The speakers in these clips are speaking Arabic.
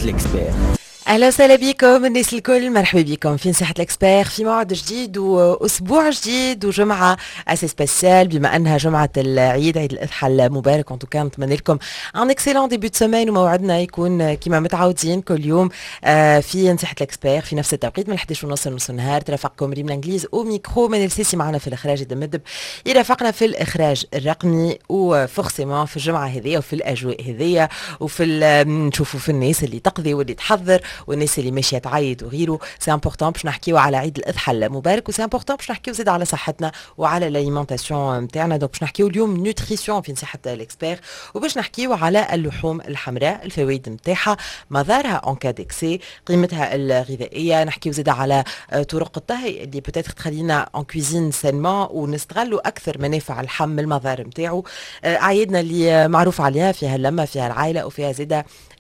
الإكسبير. اهلا وسهلا بكم الناس الكل، مرحبا بكم في نصيحة الاكسبير في موعد جديد واسبوع جديد وجمعة اسي سبيسيال بما انها جمعة العيد، عيد الاضحى المبارك. وانتو كان نتمنى لكم ان اكسيلون ديبيو دو سيمين، وموعدنا يكون كما متعودين كل يوم في نصيحة الاكسبير في نفس التوقيت من 11:30 لنص النهار. ترافقكم ريم الانجليز او ميكرو من السيسي، معنا في الاخراج الدمدب يرافقنا في الاخراج الرقمي، وفورسيمون في الجمعة هذه وفي الاجواء هذه وفي نشوفوا في الناس اللي تقضي واللي تحضر والناس اللي ماشيه تعيط وغيره. سي امبورطون باش نحكيو على عيد الاضحى المبارك، وسي امبورطون باش نحكيو زيد على صحتنا وعلى الاليمونتاسيون نتاعنا. دونك باش نحكيو اليوم نوتريسيون في نصيحه الاكسبير، وباش نحكيو على اللحوم الحمراء، الفوائد نتاعها، مضارها اون كا ديكسي، قيمتها الغذائيه. نحكيو زيد على طرق الطهي اللي بوتيتر تخلينا اون كويزين سانمون ونستغلوا اكثر منافع اللحم المضار نتاعو. عيدنا اللي معروف عليها فيها اللمه، فيها العائله، وفيها زيد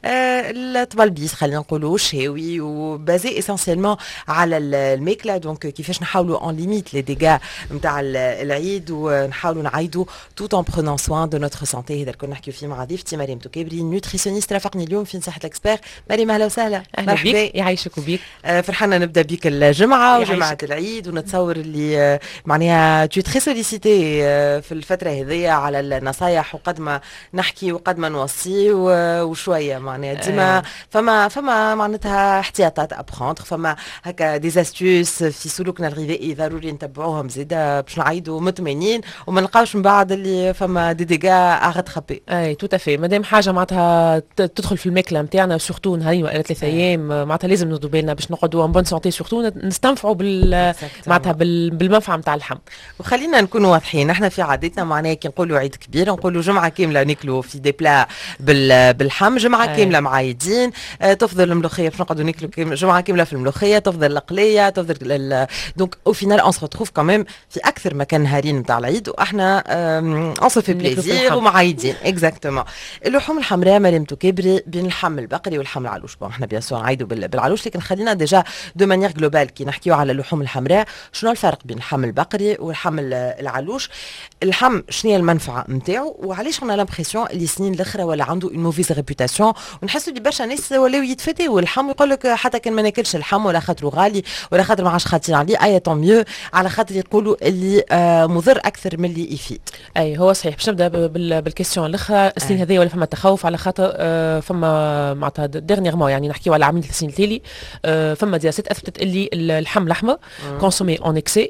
الطبلبيس خلينا نقولوا شهوي وبازي اسينسيلمون على الماكله. دونك كيفاش نحاولوا اون ليميت لي ديغا نتاع العيد ونحاولوا نعيدوا توت اون برونون سوان دو نوتر سانتي. هذا الكل نحكيو فيه مع ضيفتي مريم توكبري، نوتريسيونيست، رافقني اليوم في نصيحه الاكسبير. مريم اهلا وسهلا. مرحبا بك، يعيشك وبيك. فرحانه نبدا بك الجمعه وجمعه العيد، ونتصور اللي معناها تو تري سوليسيتي في الفتره هذه على النصايح، وقد ما نحكي وقد ما نوصي وشويه معناها ديما فما معناتها احتياطات ابخونتر، فما هكا دي استيوس في سلوكنا الغذائي ضروري نتبعوهم زيدا باش نعيدوا مطمئنين وما نلقاوش من بعد اللي فما دي ديغا اغتخبي. اي تو تافي، مادام حاجه معناتها تدخل في الماكله نتاعنا سورتو نهارين ولا 3 ايام، معناتها لازم نردوا بالنا باش نقعدوا ان بون سونتي، سورتو نستنفعوا معناتها بالمنفعه نتاع اللحم. وخلينا نكونوا واضحين، احنا في عادتنا معناها كي نقولوا عيد كبير نقولوا جمعه كامله ناكلوا في دي بلا باللحم، جمعه كامله معايدين. تفضل الملوخيه باش نقعدوا ناكلوا جمعه كامله في الملوخيه، تفضل القليه، تفضل دونك او فينال اون سو ريتروف كمان في اكثر مكان نهارين نتاع العيد، واحنا اون سو في بليزير ومعايدين. اكزاكتومون. اللحوم الحمراء مريم توكبري بين اللحم البقري واللحم العلوش. بون احنا بيان سور نعيدوا بالعلوش، لكن خلينا ديجا دو مانيير جلوبال كي نحكيو على اللحوم الحمراء. شنو الفرق بين اللحم البقري واللحم العلوش؟ اللحم شنو هي المنفعه نتاعو، وعلاش انا لامبرسيون اللي سنين الاخرى ولا عنده اون موفيز ريبوتاسيون، ونحسوا اللي برشا ناس ولاو يتفتوا اللحم ويقول لك حتى كان ما ناكلش اللحم ولا خاطره غالي ولا خاطر ما عادش خاطرين عليه، اي طون ميو، على خاطر يقولوا اللي مضر اكثر من اللي يفيد. اي هو صحيح. باش نبدا بالكيستيون الاخرى. السنين هذه ولا فما تخوف على خاطر فما معناتها ديرنييرمون، يعني نحكيو على عامين 3 سنين التالي، فما دراسات اثبتت اللي اللحم الاحمر كونسومي اون اكسي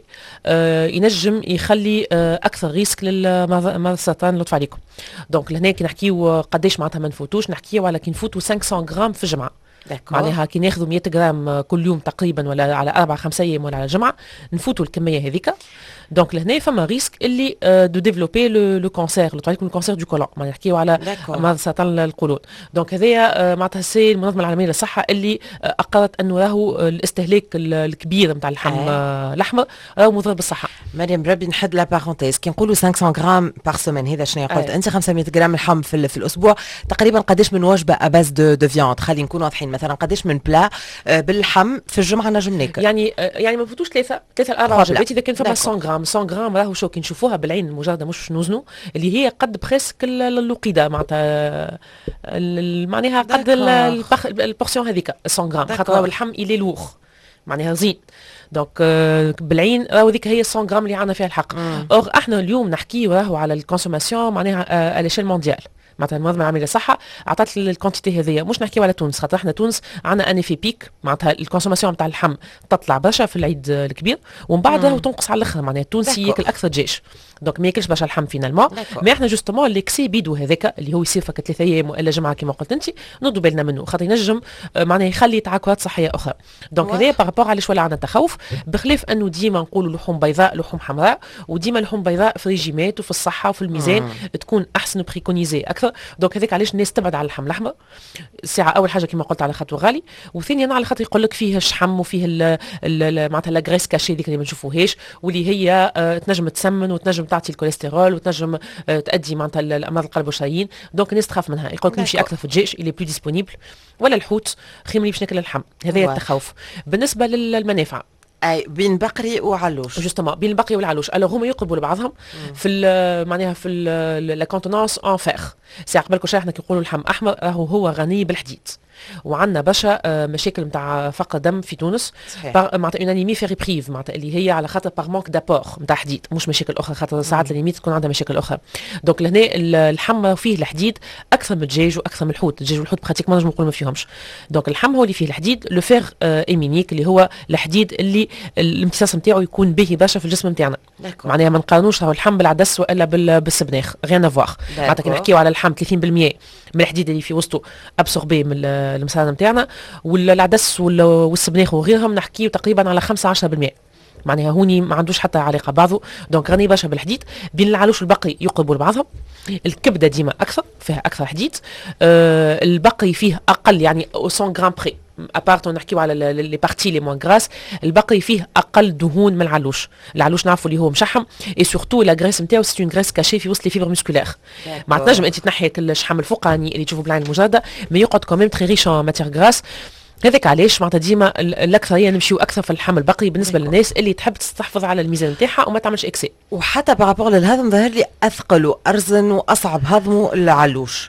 ينجم يخلي اكثر ريسك للمرض السرطان. لطف عليكم. دونك لهنا كي نحكيو قداش معناتها ما نفوتوش، نحكيو على كي نفوتوا 500 غرام في الجمعه. معناها كي ناخذوا 100 غرام كل يوم تقريبا ولا على 4-5 ايام ولا على الجمعه نفوتوا الكميه هذيك. دونك لهنا فما ريسك اللي دو ديفلوبي لو كونسير، لو تعرفوا الكونسير دو كولون، ما نحكيو على مرض سرطان القولون. دونك هذايا معناتها سي المنظمه العالميه للصحه اللي اقرت انه راهو الاستهلاك الكبير نتاع اللحم الاحمر راهو مضر بالصحه. مريم ربي نحد لا بارونتيز، كي نقولوا 500 غرام بار سيمين، هذا شنو قلت انت؟ 500 غرام لحم في الاسبوع، تقريبا قداش من وجبه اباز دو فياند؟ خلينا نكونوا واضحين، مثلا قداش من بلا باللحم في الجمعه نجم ناكل؟ يعني ما فوتوش 3 ل 4 وجبات. اذا كان فما 100 غرام 100 غرام راهو شو كي نشوفوها بالعين المجرده مش نوزنو، اللي هي قد بريسك اللقيده معناتها معناها قد البورسيون هذيك 100 غرام، خاطر اللحم الي لوغ معناها زين. دونك بالعين راهو ذيك هي 100 غرام اللي عندنا فيها الحق. اور احنا اليوم نحكيو راهو على الكونسوماسيون معناها على شيل مونديال. معناتها المنظمه العالميه للصحه عطات الكونتيتي هذيا، مش نحكيو على تونس خاطر احنا تونس عندنا اني في بيك، معناتها الكونسوماسيون نتاع اللحم تطلع برشا في العيد الكبير ومن بعد راهو تنقص على الاخر. معناها التونسي ياكل اكثر دجاج، دونك ما ياكلش برشا اللحم فينالمون. مي احنا جوستومون ليكسي بيدو هذاك اللي هو يصير فك 3 ايام والا جمعه كما قلت انت، نردوا بالنا منه خاطر ينجم معناها يخلي تعاقدات صحيه اخرى. دونك هذايا بارابور علاش ولا عندنا تخوف، بخلاف انه ديما نقولوا لحوم بيضاء لحوم حمراء، وديما لحوم بيضاء في ريجيمات وفي الصحه وفي الميزان تكون احسن بريكونيزي اكثر. دونك هذاك علاش الناس تبعد على اللحم الاحمر. الساعه اول حاجه كما قلت على خاطر غالي، وثانيا على خاطر يقول لك فيه الشحم وفيه معناتها لا غريس كاشي ديك اللي ما نشوفوهاش، واللي هي تنجم تسمن وتنجم تعطي الكوليسترول وتنجم تؤدي معناتها الامراض القلب والشرايين. دونك الناس تخاف منها، يقول لك نمشي اكثر في الدجاج اللي بلو ديسپونيبل ولا الحوت، خير ملي باش ناكل اللحم. هذا التخوف. بالنسبه للمنافع اي بين بقري وعلوش جوستومون، بين البقري والعلوش. الوغ هما يقربوا لبعضهم في معناها في لا كونتونونس ان فير. سي قبل كل شيء احنا كي نقولوا اللحم احمر راهو هو غني بالحديد. وعندنا برشا مشاكل نتاع فقر دم في تونس معناتها اون انيمي فيريبريف معناتها اللي هي على خاطر باغ مانك دابور نتاع حديد، مش مشاكل اخرى، خاطر ساعات الانيميت تكون عندها مشاكل اخرى. دونك لهنا اللحم فيه الحديد اكثر من الدجاج واكثر من الحوت. الدجاج والحوت براتيك ما نجم نقول ما فيهمش. دونك اللحم هو اللي فيه الحديد، لو فيغ ايمينيك اللي هو الحديد اللي الامتصاص نتاعو يكون باهي برشا في الجسم نتاعنا. معناها ما نقارنوش اللحم بالعدس والا بالسبناخ، غير افواغ. معناتها كي نحكيو على اللحم 30% من الحديد اللي في وسطه ابسوربي من المصانع نتاعنا، والعدس والسبناخ وغيرهم نحكيو تقريبا على 5-10%. معناها هوني ما عندوش حتى علاقه بعضه. دونك غني برشا بالحديد. بين العلوش البقري يقربوا لبعضهم. الكبده ديما اكثر، فيها اكثر حديد. البقري فيه اقل، يعني 100 غرام بري، ابارت نحكيو على لي بارتي لي موان غراس. البقري فيه اقل دهون من العلوش. العلوش نعرفوا اللي هو مشحم، اي سورتو لا غريس نتاعو سي اون غريس كاشي في وسط لي فيبر مسكولير. ما تنجم انت تنحي الشحم الفوقاني اللي تشوفوا بالعين المجرده، مي يقعد كوميم تري ريش ان ماتير غراس. هذاك علاش معناتها ديما الاكثريه نمشيو اكثر في اللحم البقري بالنسبه للناس اللي تحب تستحفظ على الميزان نتاعها وما تعملش اكسي. وحتى بارابور للهضم ظهر لي اثقل وارزن واصعب هضمه العلوش.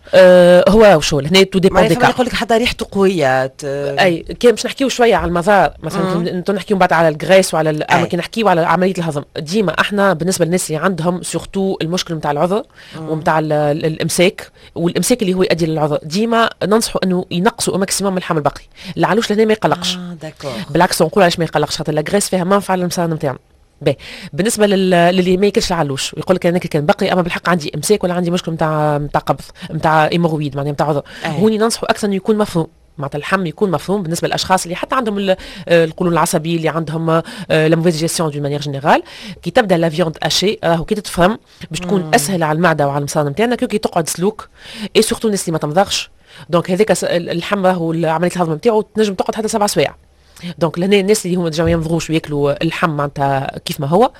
هو وشو هنا تو ديبون ديكا. يقول لك حتى ريحته قويه. اي كي باش نحكيو شويه على المضار مثلا، انتم نحكيو بعد على الجريس وعلى اما كي نحكيو على عمليه الهضم، ديما احنا بالنسبه للناس اللي عندهم سورتو المشكل نتاع العذر ومتاع الامساك، والامساك اللي هو يؤدي للعذر، ديما ننصحوا انه ينقصوا ماكسيموم من اللحم البقري. العلوش لهنا ما يقلقش. بالعكس نقول علاش ما يقلقش، خاطر لاغريس فيها منفعه للمصانع نتاعنا. بالنسبه للي ما ياكلش العلوش ويقول لك انا كان بقري اما بالحق عندي امساك ولا عندي مشكل نتاع قبض نتاع ايمورويد معناها نتاع عذر، هوني ننصحوا اكثر انه يكون مفهوم. معناتها اللحم يكون مفهوم بالنسبه للاشخاص اللي حتى عندهم القولون العصبي، اللي عندهم لا موفيز جيستيون دون مانيير جينيرال. كي تبدا لا فيوند اشي راهو كي تتفهم باش تكون اسهل على المعده وعلى المصانع نتاعنا كي تقعد سلوك، اي سورتو الناس اللي ما تمضغش. دونك هذاك اللحم راهو عمليه الهضم نتاعو تنجم تقعد حتى 7 سوايع. دونك لهنا الناس اللي هما ديجا ما يمضغوش وياكلوا اللحم معناتها كيف ما هو،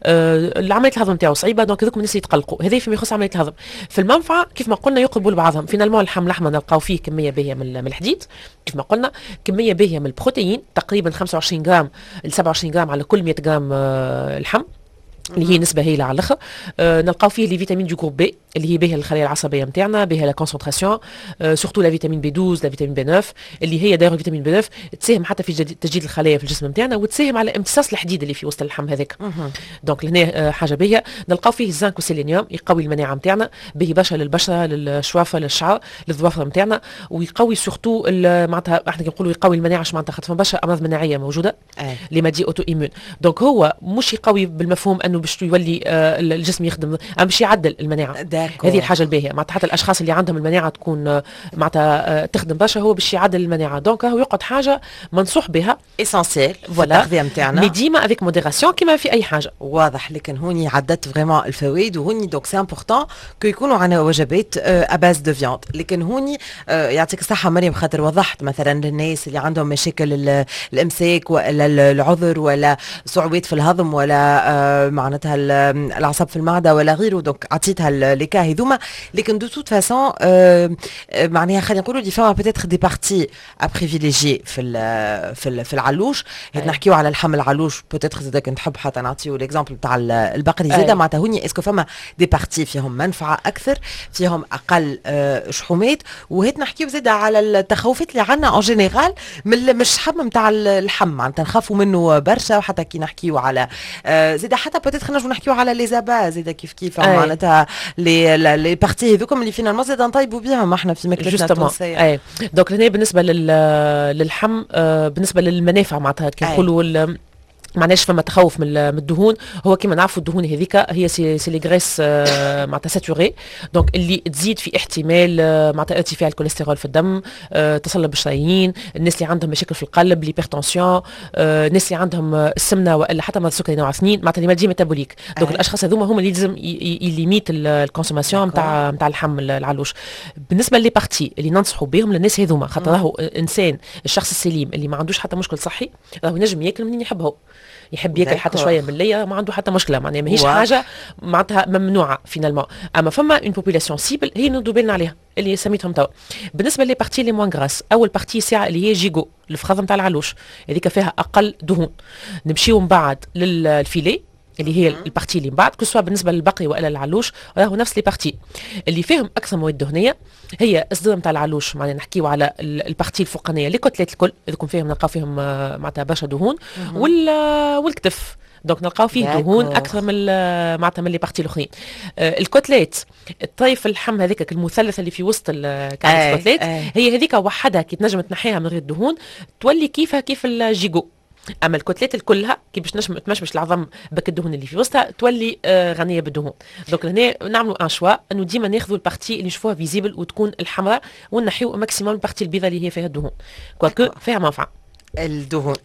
عمليه الهضم نتاعو صعيبه. دونك هذوك الناس اللي يتقلقوا، هذا فيما يخص عمليه الهضم. في المنفعه كيف ما قلنا يقربوا لبعضهم. فينالمون اللحم الاحمر نلقاو فيه كميه باهيه من الحديد كيف ما قلنا، كميه باهيه من البروتين تقريبا 25 غرام ل 27 غرام على كل 100 غرام لحم، اللي هي نسبه هائله على الاخر. نلقاو فيه لي فيتامين دو جروب بي اللي هي بها الخلايا العصبيه نتاعنا، بها لا كونسونطراسيون، سورتو لا فيتامين بي 12 لا فيتامين بي 9 اللي هي داير فيتامين بي 9 تساهم حتى في تجديد الخلايا في الجسم نتاعنا، وتساهم على امتصاص الحديد اللي في وسط اللحم هذاك. دونك لهنا حاجه باهيه. نلقاو فيه الزنك والسيلينيوم يقوي المناعه نتاعنا، باهي برشا للبشره للشوافه للشعر للظوافر نتاعنا، ويقوي سورتو معناتها احنا كنقولوا يقوي المناعه معناتها خاطر برشا امراض مناعيه موجوده اللي ما دي اوتو ايمون. دونك هو مش يقوي بالمفهوم انه باش يولي الجسم يخدم، باش يعدل المناعه. هذه الحاجه الباهيه معناتها حتى الاشخاص اللي عندهم المناعه تكون معناتها تخدم برشا، هو باش يعدل المناعه. دونك هو يقعد حاجه منصوح بها اسونسيل في التغذيه نتاعنا، مي ديما افيك موديراسيون كيما في اي حاجه. واضح. لكن هوني عدت فريمون الفوائد، وهوني دونك سي امبورطون كو يكونوا عندنا وجبات اباز دو فياند. لكن هوني يعطيك الصحه مريم، خاطر وضحت مثلا للناس اللي عندهم مشاكل الامساك ولا العذر ولا صعوبات في الهضم ولا معناتها العصب في المعده ولا غيره، دونك عطيتها لي كا هذوما. لكن دو توت فاسون معناها خلينا نقولوا دي فما بيتيتر دي بارتي ا بريفيليجي في العلوش. نحكيو على اللحم العلوش بيتيتر زاد كنت نحب حتى نعطيو ليكزامبل تاع البقري زاد معناتها هوني اسكو فما دي بارتي فيهم منفعه اكثر فيهم اقل شحومات. وهيت نحكيو زاد على التخوفات اللي عندنا اون جينيرال من الشحم نتاع اللحم، معناتها نخافوا منه برشا. وحتى كي نحكيو على زاد حتى بيتيتر نجمو نحكيو على لي زابا زاد كيف معناتها لي بارتي هذوكم اللي فينا زاد نطيبوا بهم احنا في ماكلتنا التونسيه. دونك هنا بالنسبه للحم بالنسبه للمنافع معناتها كي نقولوا معناش فما تخوف من الدهون. هو كما نعرفوا الدهون هذيك هي سي لي غريس معناتها ساتوري، دونك اللي تزيد في احتمال معناتها ارتفاع الكوليسترول في الدم، تصلب الشرايين، الناس اللي عندهم مشاكل في القلب، ليبرتونسيون، الناس اللي عندهم السمنه والا حتى مرض السكري نوع 2، معناتها اللي مالدي ميتابوليك. دونك الاشخاص هذوما هما اللي لازم يليميت الكونسوماسيون نتاع اللحم العلوش. بالنسبه لي بارتي اللي ننصحوا بهم للناس هذوما، خاطر راهو انسان الشخص السليم اللي ما عندوش حتى مشكل صحي راهو ينجم ياكل منين يحب، هو يحب ياكل حتى شويه من اللي ما عنده حتى مشكله، معناها ماهيش حاجه معناتها ممنوعه فينالمون. اما فما اون بوبولاسيون سيبل هي ندو بالنا عليها اللي سميتهم توا. بالنسبه لي بارتي لي موان غراس، اول بارتي ساعه اللي هي جيجو الفخذ نتاع العلوش هذيك فيها اقل دهون. نمشيو من بعد للفيلي اللي هي البارتي اللي من بعد كسوا بالنسبه للبقري والا العلوش راهو نفس لي بارتي اللي فيهم اكثر مواد دهنيه. هي الصدر نتاع العلوش معناها نحكيو على البارتي الفوقانيه لي كتلات الكل يكون فيهم نلقاو فيهم معناتها برشا دهون والكتف دونك نلقاو فيه دهون اكثر من معناتها من لي بارتي الاخرين. الكتلات الطيف اللحم هذيك المثلث اللي في وسط كعب الكتلات هي هذيك وحدها كي تنجم تنحيها من غير الدهون تولي كيفها كيف الجيجو. اما الكتلات كلها كي باش تمشمش العظم بك الدهون اللي في وسطها تولي غنيه بالدهون. دونك هنا نعملوا ان شوا انه ديما ناخذوا البارتي اللي نشوفوها فيزيبل وتكون الحمراء ونحيو ماكسيموم البارتي البيضاء اللي هي فيها الدهون كوكو فيها منفعه. الدهون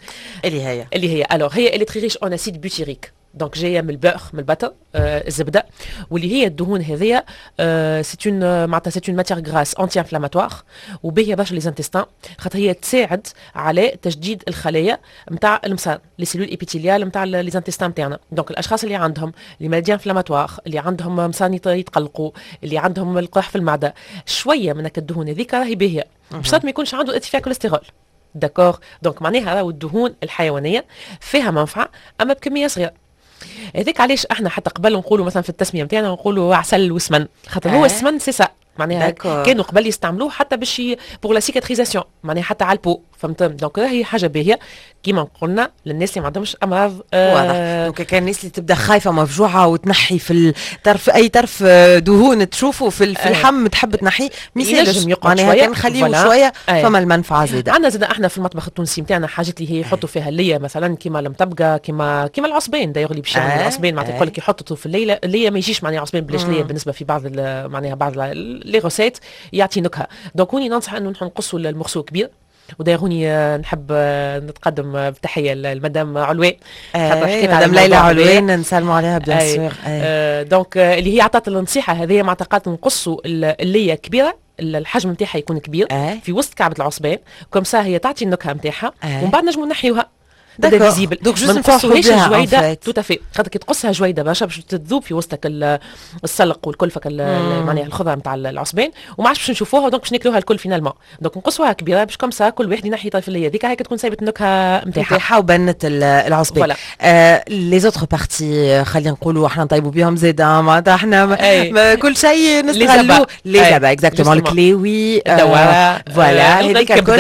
اللي هي الوغ هي اللي تري ريش اون اسيد بوتيريك دونك جايه من البؤر من البتر الزبده واللي هي الدهون هذيا سي اون معناتها سي اون ماتيير غراس انتي انفلاماتوار وباهيه برشا لي زانتيستان خاطر هي تساعد على تجديد الخلايا نتاع المصان لي سيلول ايبيثيليال نتاع لي زانتيستان نتاعنا. دونك الاشخاص اللي عندهم لي مالادي انفلاماتوار اللي عندهم مصان يتقلقوا اللي عندهم القرح في المعده شويه من الدهون هذيك راهي باهيه بشرط ما يكونش عنده ارتفاع كوليسترول. داكور دونك معناها راهو الدهون الحيوانيه فيها منفعه اما بكميه صغيره. هذيك علاش احنا حتى قبل نقولوا مثلا في التسميه نتاعنا نقولوا عسل وسمن خاطر هو السمن سي سا معناها كانوا قبل يستعملوه حتى باش بور لا سيكاتريزاسيون معناها حتى على البو فهمت. دونك هي حاجه باهيه كيما قلنا للناس اللي ما عندهمش امراض واضح. دونك كان الناس اللي تبدا خايفه مفجوعه وتنحي في الطرف اي طرف دهون تشوفه في اللحم تحب تنحي ينجم يقعد شويه كان نخليه شويه فما المنفعه زاده. عندنا زاد احنا في المطبخ التونسي نتاعنا حاجات اللي هي يحطوا فيها الليه مثلا كيما المطبقه كيما العصبين دايوغ اللي باش يعملوا العصبين معناتها يقول لك يحطوا في الليه ما يجيش معناها عصبين بلاش ليه بالنسبه في بعض معناها بعض لي روسيت يعطي نكهه. دونك هوني ننصح انه نقصوا المرسو كبير ودايروني نحب نتقدم بتحيه للمدام علوان مدام ليلى علوان نسلموا عليها بيان سور. دونك اللي هي عطات النصيحه هذه مع اعتقاد نقصوا الليه كبيره الحجم نتاعها يكون كبير في وسط كعبه العصبان كوم سا هي تعطي النكهه نتاعها ومن بعد نجموا نحيوها بدا فيزيبل. دونك ما نقصوهاش جويده تو تافي خاطر كي تقصها جويده برشا باش تذوب في وسطك السلق والكلفه معناها الخضره نتاع العصبان وما عادش باش نشوفوها دونك باش ناكلوها الكل فينالمون. دونك نقصوها كبيره باش كوم سا كل واحد ينحي طرف اللي هذيك هيك تكون سايبه النكهه نتاعها وبنت العصبان. لي زوتر بارتي خلينا نقولوا احنا نطيبوا بهم زاده معناتها احنا كل شيء نستغلوا لي زابا اكزاكتومون الكليوي الدواء فوالا هذيك الكل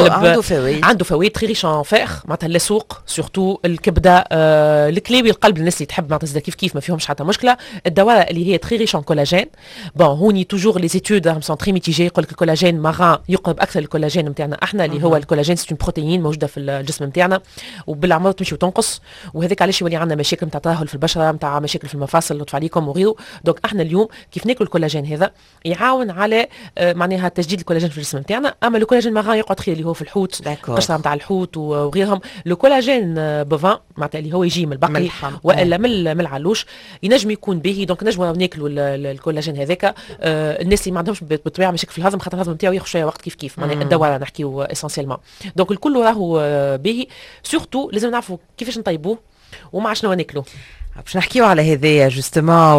عنده فوائد تري ريش ان فير معناتها سورتو الكبده الكليوي القلب الناس اللي تحب معناتها كيف ما فيهمش حتى مشكله. الدواء اللي هي تري ريش ان كولاجين بون هوني توجور لي زيتود سون تري ميتيجي يقول لك الكولاجين ماران يقرب اكثر للكولاجين نتاعنا احنا اللي هو الكولاجين سي بروتيين موجوده في الجسم نتاعنا وبالعمر تمشي وتنقص وهذاك علاش يولي عندنا مشاكل نتاع ترهل في البشره نتاع مشاكل في المفاصل لطف عليكم وغيره. دونك احنا اليوم كيف ناكل الكولاجين هذا يعاون على معناها تجديد الكولاجين في الجسم نتاعنا. اما الكولاجين ماران يقعد خير اللي هو في الحوت القشره نتاع الحوت وغيرهم. الكولاجين بوفان معناتها اللي هو يجي من البقري والا من العلوش ينجم يكون باهي. دونك نجموا ناكلوا الكولاجين هذاك. الناس اللي ما عندهمش بالطبيعه مشاكل في الهضم خاطر الهضم نتاعو ياخذ شويه وقت كيف معناها الدواء نحكيو اسونسيالمون. دونك الكل راهو باهي سورتو لازم نعرفوا كيفاش نطيبوه ومع شنو ناكلوه. باش نحكيو على هذايا جوستومون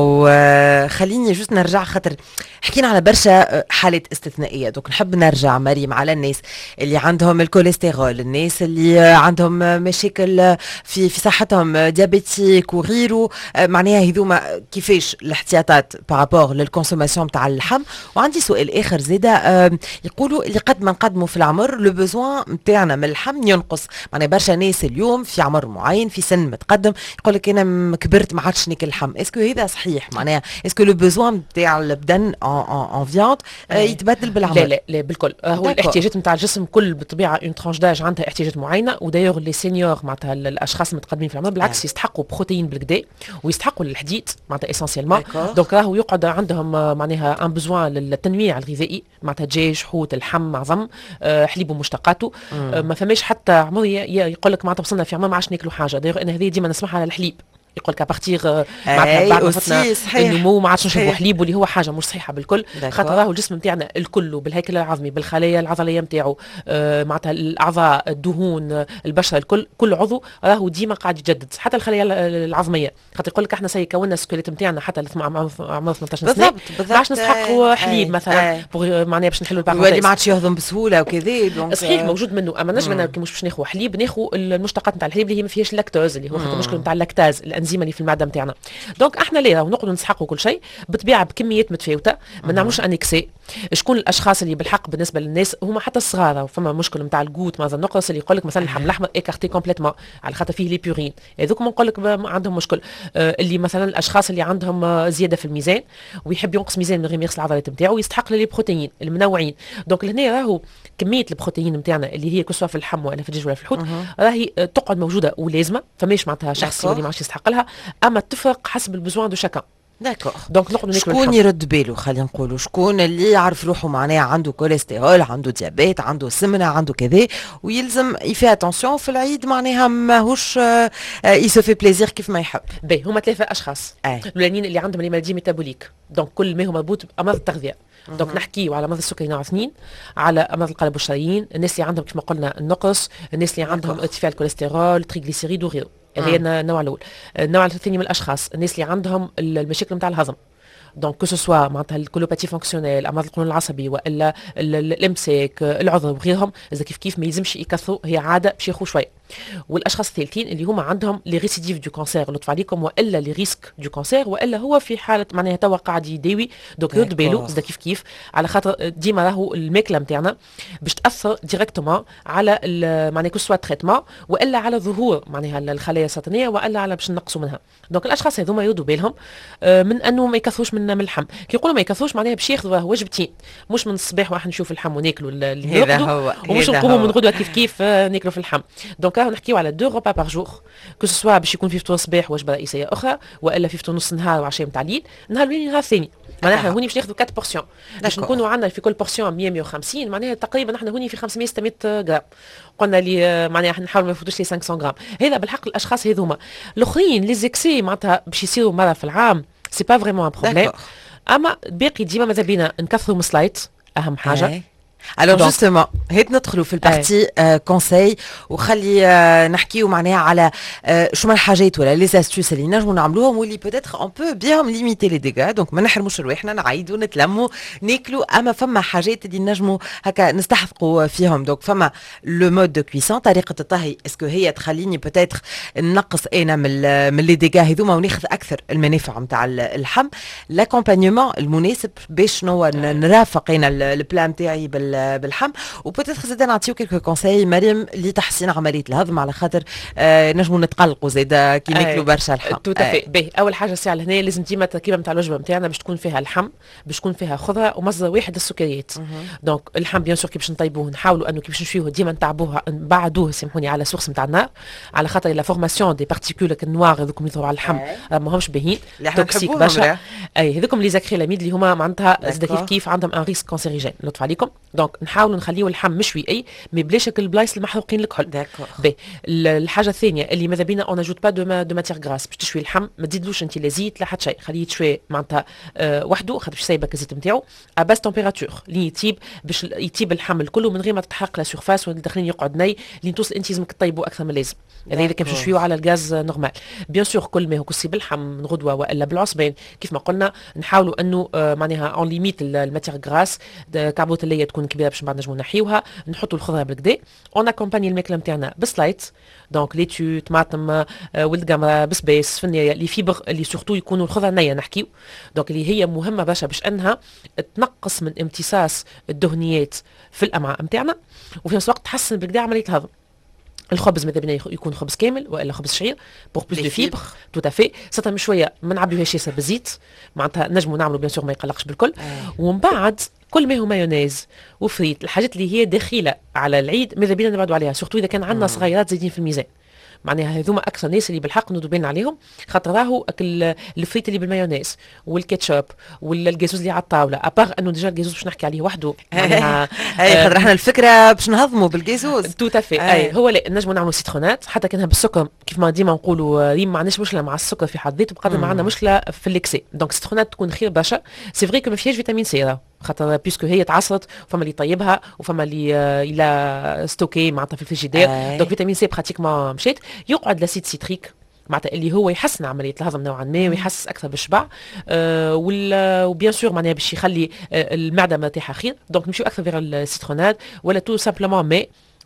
وخليني جوست نرجع خاطر حكينا على برشا حالات استثنائيه. دونك نحب نرجع مريم على الناس اللي عندهم الكوليسترول الناس اللي عندهم مشاكل في صحتهم ديابيتيك وغيره معناها هذوما كيفاش الاحتياطات بارابور للكونسوماسيون تاع اللحم. وعندي سؤال اخر زاده يقولوا اللي قد ما نقدموا في العمر لو بوزوان نتاعنا من اللحم ينقص معناها برشا ناس اليوم في عمر معين في سن متقدم يقول لك انا كبرت ما عادش ناكل اللحم. اسكو هذا صحيح معناها اسكو لو بوزوان نتاع البدن ان فياند يتبدل بالعمر؟ لا بالكل هو الاحتياجات نتاع الجسم كل بالطبيعه اون ترانش داج عندها احتياجات معينه ودايوغ لي سينيور معناتها الاشخاص المتقدمين في العمر بالعكس يستحقوا بروتين بالكدا ويستحقوا الحديد معناتها اسونسيالمون. دونك راهو يقعد عندهم معناها ان بوزوان للتنويع الغذائي معناتها دجاج حوت اللحم عظم حليب ومشتقاته. ما فماش حتى عمر يقول لك معناتها وصلنا في عمر ما عادش ناكلوا حاجه. دايوغ انا هذه ديما نسمعها على الحليب يقول لك ابارتيغ معناتها بعد ما فتنا النمو ما عادش نشربوا حليب واللي هو حاجه مش صحيحه بالكل خاطر راهو الجسم نتاعنا الكل بالهيكل العظمي بالخلايا العضليه نتاعو معناتها الاعضاء الدهون البشره الكل كل عضو راهو ديما قاعد يتجدد حتى الخلايا العظميه خاطر يقول لك احنا كونا السكيليت نتاعنا حتى عمر 18 سنه ما عادش نستحقوا حليب مثلا معناها باش نحلوا البارونتيز واللي ما عادش يهضم بسهوله وكذا. دونك صحيح موجود منه اما نجم مش باش ناخذ حليب ناخذ المشتقات نتاع الحليب اللي هي ما فيهاش اللاكتوز اللي هو خاطر المشكل نتاع اللاكتاز الانزيم اللي في المعده نتاعنا. دونك احنا ليه نقعدوا نسحقوا كل شيء بالطبيعه بكميات متفاوته، ما نعملوش انكسي. شكون الاشخاص اللي بالحق بالنسبه للناس هما حتى الصغار فما مشكل نتاع الجوت مثلا النقص اللي يقول لك مثلا اللحم الاحمر ايكارتي كومبليتمون على خاطر فيه لي بيورين، هذوك نقول لك عندهم مشكل. اللي مثلا الاشخاص اللي عندهم زياده في الميزان ويحب ينقص ميزان من غير ما يغسل العضلات نتاعو يستحق لي بروتين المنوعين. دونك لهنا راهو كميه البروتين نتاعنا اللي هي كسوا في اللحم ولا في الدجاج ولا في الحوت راهي تقعد موجوده ولازمه، فماش معناتها شخص اللي ماش يستحق لها، اما تفرق حسب البزوان دو شاكان. داكور. دونك نقعدوا ناكلوا شكون يرد باله، خلينا نقولوا شكون اللي يعرف روحه معناها عنده كوليسترول، عنده ديابيت، عنده سمنه، عنده كذا، ويلزم يفي اتونسيون في العيد معناها ماهوش يسوفي بليزير كيف ما يحب. باهي هما 3 اشخاص الاولانيين اللي عندهم لي مالدي ميتابوليك، دونك كل ما هو مربوط بامراض التغذيه. دونك نحكيو على مرض السكري نوع 2، على امراض القلب والشرايين، الناس اللي عندهم كما قلنا النقص، الناس اللي عندهم ارتفاع الكوليسترول، تريغليسيريد وغيره. هذه النوع الاول. النوع الثاني من الاشخاص الناس اللي عندهم المشاكل نتاع الهضم، دونك كو سوا معناتها الكولوباتي فونكسيونيل، امراض القولون العصبي والا الامساك، العذر وغيرهم، اذا كيف ما يلزمش يكثروا، هي عاده باش ياخذوا شويه. والاشخاص الثالثين اللي هما عندهم لي ريسيديف دو كانسير لطف عليكم، والا لي ريسك دو كانسير، والا هو في حاله معناها توا قاعد يداوي. دوك يرد بالو اذا كيف على خاطر ديما راهو الماكله نتاعنا باش تاثر ديريكتومون على معناها كو سوا تريتمون والا على ظهور معناها الخلايا السرطانيه، والا على باش نقصوا منها. دونك الاشخاص هذوما يردوا بالهم من انه ما يكثروش من اللحم. كي يقولوا ما يكثروش معناها باش ياخذوا وجبتين، مش من الصباح واحد نشوف اللحم وناكلوا اللي نرقدوا، ومش نقوموا من غدوه كيف ناكلوا في اللحم. دونك راهو نحكيو على 2 repas par jour، كو سوا باش يكون في فطور صباح وجبه رئيسيه اخرى، والا في فطور نص نهار وعشاء نتاع الليل، نهار الاولاني نهار الثاني. معناها احنا هوني باش ناخذوا 4 بورسيون باش نكونوا عندنا في كل بورسيون 100 150، معناها تقريبا احنا هوني في 500 600 غرام. قلنا لي معناها احنا نحاول ما نفوتوش لي 500 غرام. هذا بالحق الاشخاص هذوما. الاخرين لي زيكسي معناتها باش يصيروا مره في العام، سي با فريمون ان بروبليم. اما باقي ديما ماذا بينا نكثروا من سلايت، اهم حاجه. الوغ جوستومون هيك ندخلوا في البارتي كونساي، وخلي نحكيو معناها على شو من الحاجات ولا لي استوس اللي نجموا نعملوهم واللي بوتيتر اون بو بيهم ليميتي لي ديغا. دونك ما نحرموش رواحنا، نعيدوا نتلموا ناكلوا، اما فما حاجات اللي نجموا هكا نستحقوا فيهم. دونك فما لو مود دو كويسون، طريقه الطهي اسكو هي تخليني بوتيتر نقص انا من لي ديغا هذوما وناخذ اكثر المنافع نتاع اللحم. لاكومبانيمون المناسب باش نرافق انا البلان نتاعي باللحم. وبوتيتر زاد نعطيو كيلكو كونساي مريم لتحسين عمليه الهضم، على خاطر نجموا نتقلقوا زاد كي ناكلوا برشا لحم. توتافي باهي. اول حاجه الساعه لهنا لازم ديما التركيبه نتاع الوجبه نتاعنا باش تكون فيها اللحم، باش تكون فيها خضره ومصدر واحد السكريات. دونك اللحم بيان سور كي باش نطيبوه نحاولوا انه كي باش نشويه ديما نتعبوه نبعدوه سامحوني على سورس نتاع النار، على خاطر لا فورماسيون دي بارتيكول النوار هذوك اللي يظهروا على اللحم ماهمش باهيين، توكسيك برشا. هذوكم لي زاكريلاميد اللي هما معناتها زاد كيف عندهم ان ريسك كونسيريجين لطف عليكم. دونك نحاولوا نخليو اللحم مشوي مي بلاش البلايص المحروقين الكحل. باهي. الحاجه الثانيه اللي ماذا بينا اون اجوت با دو ماتير غراس، باش تشوي اللحم ما تزيدلوش انت لا زيت لا حتى شيء، خليه يتشوي معناتها وحده، خاطر باش يسيبك الزيت نتاعو اباس تمبيراتور اللي يطيب باش يطيب اللحم الكل من غير ما تتحرق لا سيرفاس ولا داخلين يقعد ني اللي توصل انت لازمك تطيبه اكثر من اللازم. يعني اذا كان باش نشويو على الغاز نورمال. بيان سور كل ما هو كسي باللحم من غدوه والا بالعصبين كيف ما قلنا نحاولوا انه معناها اون ليميت الماتير غراس، كعبوت اللي تكون كبيره باش بعد نجموا نحيوها، نحطوا الخضره بالكدا، اون اكومباني الماكله نتاعنا بسلايت، دونك ليتو طماطم ولد قمره بسباس في النهايه لي فيبر اللي سورتو يكونوا الخضره نيه نحكيو. دونك اللي هي مهمه برشا باش انها تنقص من امتصاص الدهنيات في الامعاء نتاعنا، وفي نفس الوقت تحسن بالكدا عمليه الهضم. الخبز ماذا بينا يكون خبز كامل والا خبز شعير بور بلوس دو فيبر تو تافي، ساعتها شويه ما نعبيوهاش ياسر بالزيت، معناتها نجموا نعملوا بيان سور ما يقلقش بالكل. ومن بعد كل ما هو مايونيز وفريت، الحاجات اللي هي دخيله على العيد ماذا بينا نبعدوا عليها، سورتو اذا كان عندنا صغيرات زايدين في الميزان. معناها هذوما اكثر ناس اللي بالحق ندوبين عليهم، خاطر راهو الفريت اللي بالمايونيز والكاتشوب والجازوز اللي على الطاوله، ابار انه ديجا الجازوز باش نحكي عليه وحده معناها خاطر احنا الفكره باش نهضموا بالجازوز تو تافي. هو لا نجموا نعملوا سيترونات حتى كانها بالسكر، كيف ما ديما نقولوا ريم ما عندناش مشكله مع السكر في حد ذاته بقدر ما عندنا مشكله في الاكسي. دونك سيترونات تكون خير برشا. سي فري كو ما فيهاش فيتامين سي خاطر بيسكو هي تعصرت، وفما اللي طيبها وفما اللي الى ستوكي معناتها في الفريجيدير. دونك فيتامين سي براتيكمون مشات. يقعد لاسيد سيتريك معناتها اللي هو يحسن عمليه الهضم نوعا ما ويحسس اكثر بالشبع، وبيان سور معناها باش يخلي المعده مرتاحه خير. دونك نمشيو اكثر فيغ السيترونات ولا تو سامبلومون ماء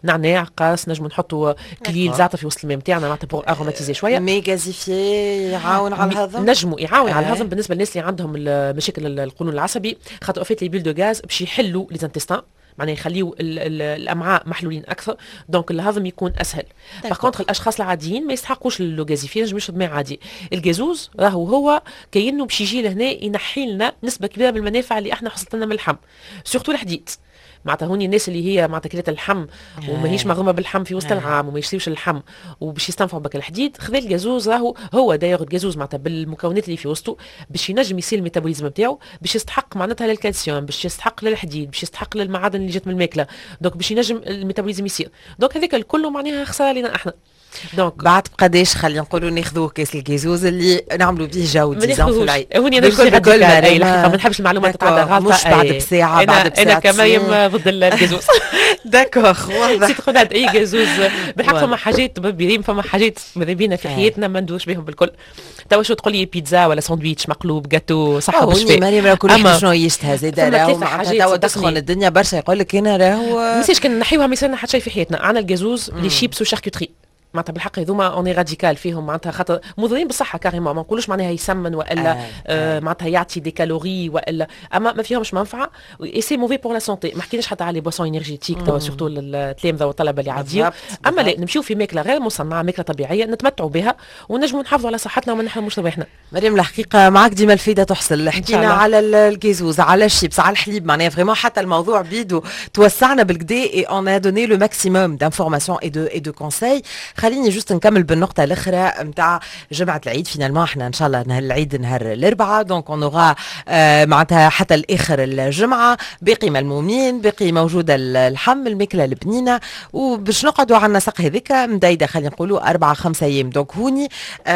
نعناع قاس، نجموا نحطوا كليل زعتر في وسط الماء نتاعنا معناتها بور اروماتيزي شويه. مي غازيفي يعاون على الهضم، نجموا يعاون على الهضم بالنسبه للناس اللي عندهم مشاكل القولون العصبي، خاطر اوفيت لي بيل دو غاز باش يحلوا لي زانتستان، معناها يخليوا الامعاء محلولين اكثر، دونك الهضم يكون اسهل. باغ كونتر الاشخاص العاديين ما يستحقوش لو غازيفي، نجم يشرب ماء عادي. الجازوز راهو هو كأنه باش يجي لهنا ينحي لنا نسبه كبيره من المنافع اللي احنا حصلت لنا من اللحم، سورتو الحديد. معناتها هوني الناس اللي هي معناتها كلات اللحم وماهيش مغرومه باللحم في وسط العام وما يشريوش اللحم وباش يستنفعوا بك الحديد، خذا الجازوز راهو هو داير الجازوز معناتها بالمكونات اللي في وسطه باش ينجم يصير الميتابوليزم نتاعو، باش يستحق معناتها للكالسيوم، باش يستحق للحديد، باش يستحق للمعادن اللي جات من الماكله، دونك باش ينجم الميتابوليزم يصير. دونك هذاك الكل معناها خساره لنا احنا. دونك بعد بقداش خلينا نقولوا ناخذوا كاس الجازوز اللي نعملوا به جو ديزان في العيد؟ هوني انا بالكل الحقيقه ما نحبش المعلومات تتعدى غلطه، مش بعد بساعه بعد بساعتين. انا كمريم ضد الجازوز. داكوغ واضح. تدخل عند اي جازوز بالحق فما حاجات بريم، فما حاجات ماذا بينا في حياتنا ما ندوش بهم بالكل. توا شو تقول لي بيتزا ولا ساندويتش مقلوب جاتو صحه بالشفاء. مريم راه كل واحد شنو يشتهى زاد راهو معناتها توا تسخن الدنيا برشا، يقول لك انا راهو نسيش كان نحيوها ما يصيرنا حتى شيء في حياتنا. عندنا الجازوز لي شيبس وشاركوتري معناتها بالحق هذوما اوني راديكال فيهم، معناتها خاطر مضرين بالصحه كاريمون، ما نقولوش معناها يسمن والا معناتها يعطي دي كالوري والا، اما ما فيهمش منفعه اي سي موفي بور لا سونتي. ما حكيناش حتى على لي بواسون انرجيتيك توا سورتو التلامذه والطلبه اللي عاديين، اما لا نمشيو في ماكله غير مصنعه، ماكله طبيعيه نتمتعوا بها ونجموا نحافظوا على صحتنا وما نحرموش رواحنا. مريم الحقيقه معك ديما الفايده تحصل. حكينا على الجازوز، على الشيبس، على الحليب، معناها فريمون حتى الموضوع بيدو توسعنا بالكدا اي اون ا دوني لو ماكسيموم دانفورماسيون اي دو كونساي. خليني جوست نكمل بالنقطه الاخرى نتاع جمعه العيد. فينالمون احنا ان شاء الله نهار العيد نهار الاربعاء، دونك اون اورا معناتها حتى الاخر الجمعه باقي ملمومين، باقي موجوده اللحم، الماكله البنينه، وباش نقعدوا على النسق هذيك مدايده خلينا نقولوا 4-5 ايام. دونك هوني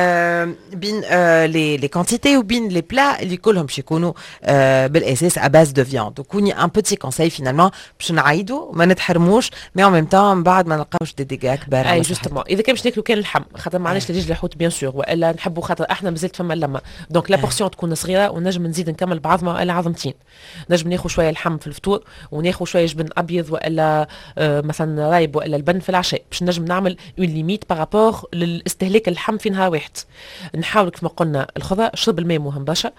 بين لي كونتيتي وبين لي بلا اللي كلهم باش يكونوا بالاساس اباز دو فياند. دونك هوني ان بوتي كونساي فينالمون باش نعيدوا ما نتحرموش، مي ان ميم طون بعد ما نلقاوش دي ديغا كبار. اي جوستومون اذا كان باش ناكلوا كان اللحم خاطر معناش لجيج الحوت بيان سور، والا نحبوا خاطر احنا مازالت فما اللمه، دونك لا بورسيون تكون صغيره ونجم نزيد نكمل بعظمه والا عظمتين. نجم ناخذ شويه اللحم في الفطور وناخذ شويه جبن ابيض والا مثلا رايب والا البن في العشاء، باش نجم نعمل اون ليميت بارابور للاستهلاك اللحم في نهار واحد. نحاول كما قلنا الخضر، شرب الماء مهم برشا،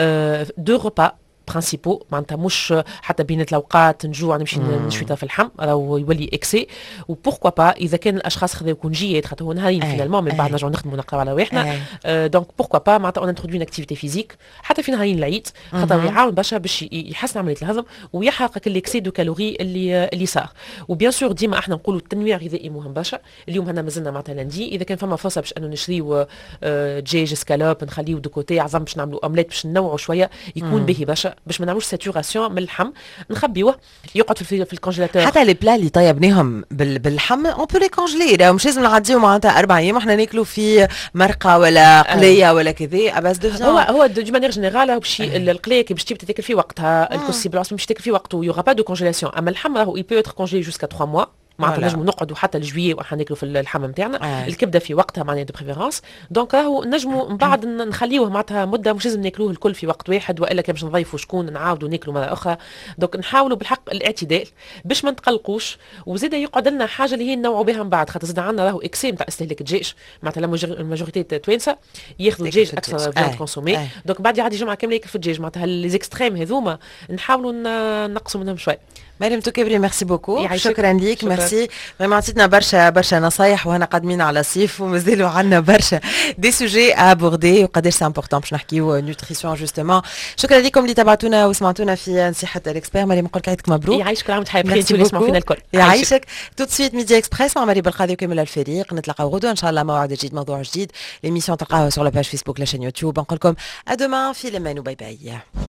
دو ريبا برانسيبو معناتها مش حتى بين الاوقات نجوع نمشي نشوي في اللحم راهو يولي اكسي. وبوركوا با اذا كان الاشخاص خذاو كونجيات خاطر هو نهارين فينالمون من بعد نرجعوا نخدموا نقراو على رواحنا، دونك بوركوا با معناتها اون انترودوي ان اكتيفيتي فيزيك حتى في نهارين العيد خاطر يعاون برشا باش يحسن عمليه الهضم ويحرق الاكسي دو كالوري اللي صار. وبيان سور ديما احنا نقولوا التنويع الغذائي مهم برشا. اليوم هنا مازلنا معناتها لندي، اذا كان فما فرصه باش انه نشريو دجاج سكالوب نخليو دو كوتي عظم باش نعملوا اومليت باش ننوعوا شويه يكون باهي برشا باش ما نعملوش ساتوراسيون من اللحم، نخبيوه يقعد في الكونجيلاتور. حتى لي بلا اللي طيبناهم باللحم اون بو لي كونجلي، راه مش لازم نعديو معناتها 4 ايام وحنا ناكلوا في مرقه ولا قليه ولا كذا اباس دو فيان. هو دو مانيير جينيرال باش القليه كي باش تاكل في وقتها، الكوسي بلاص باش تاكل في وقته، يوغا با دو كونجيلاسيون. اما اللحم راهو يبو اتر كونجيلي جوسكا 3 موا معناتها نجموا نقعدوا حتى لجويي وحنا ناكلوا في اللحم نتاعنا. الكبده في وقتها معناها دو بريفيرونس، دونك راهو نجموا من بعد نخليوه معناتها مده، مش لازم ناكلوه الكل في وقت واحد والا كان باش نضيفوا شكون نعاودوا ناكلوا مره اخرى. دونك نحاولوا بالحق الاعتدال باش ما نتقلقوش، وزيد يقعد لنا حاجه اللي هي نوعوا بها من بعد خاطر زيد عندنا راهو اكسي نتاع استهلاك الدجاج، معناتها الماجوريتي التوانسه ياخذوا الدجاج اكثر فياند كونسومي، دونك بعد يعدي جمعه كامله ياكل في الدجاج. معناتها لي زيكستريم هذوما نحاولوا نقصوا منهم شوي. مريم توكبري ميرسي بوكو، شكرا ليك، ميرسي فريمون عطيتنا برشا نصايح وهنا قادمين على الصيف ومازالوا عندنا برشا دي سوجي ابوردي وقداش سي امبورطون باش نحكيو نوتريسيون جوستومون. شكرا لكم اللي تابعتونا وسمعتونا في نصيحه الاكسبير. مريم نقول لك عيدك مبروك، يعيشك العام تحية بخير اللي يسمعوا فينا الكل، يعيشك. تو سويت ميديا اكسبريس مع مريم بالقاضي وكامل الفريق، نتلاقاو غدوه ان شاء الله موعد جديد موضوع جديد. ليميسيون تلقاوها سور لا باج فيسبوك لا شين يوتيوب. نقول لكم ا دومان في الامان وباي باي.